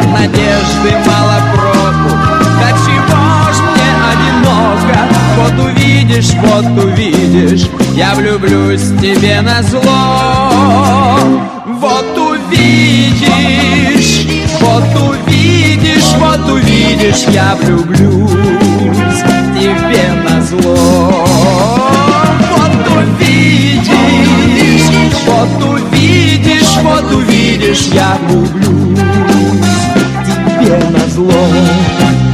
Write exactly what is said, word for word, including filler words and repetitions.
надежды мало проку. Да чего ж мне одиноко? Вот увидишь, вот увидишь, я влюблюсь тебе назло. Вот увидишь, вот увидишь, вот увидишь, я влюблюсь тебе назло. Вот увидишь, вот увидишь, вот увидишь, я влюблюсь тебе назло.